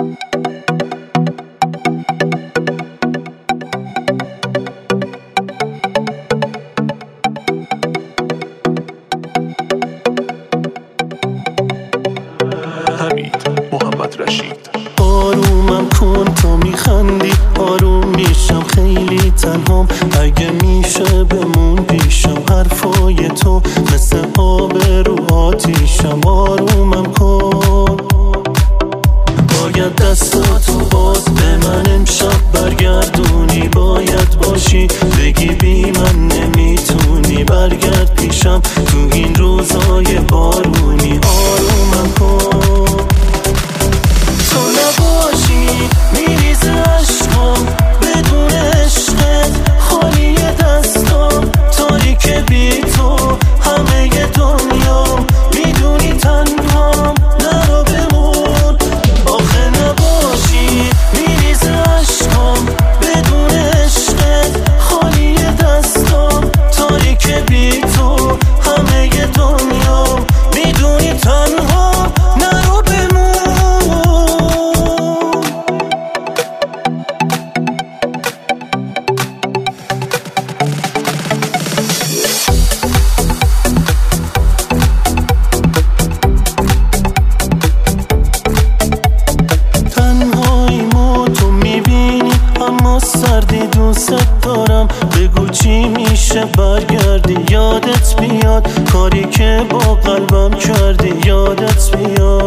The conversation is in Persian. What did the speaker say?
آرومم کن تو میخندی، آروم میشم خیلی تنهام. اگه میشه بمون پیشم، حرفای تو مثل آب رو آتیشم. آرومم کن، باید دستاتو باز به من امشب برگردونی. باید باشی بگی بی من نمیتونی، برگرد پیشم تو این روزای بارونی. آرومم کن، تو نباشی میریزه عشقم، بدون عشقت خالی دستم. تاریک بی تو همه دنیا، میدونی تنهام نرو بمون. آخه نباشی میریزه عشقم، بدون عشقت خالی دستم. تاریک بی تو همه دنیا، میدونی تنهام نرو بمون. سردی دوست دارم، بگو چی میشه برگردی. یادت بیاد کاری که با قلبم کردی، یادت بیاد.